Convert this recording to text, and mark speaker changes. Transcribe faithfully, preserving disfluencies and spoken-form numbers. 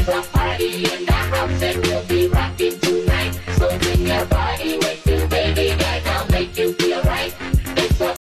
Speaker 1: There's a party in the house and we'll be rocking tonight. So bring your boy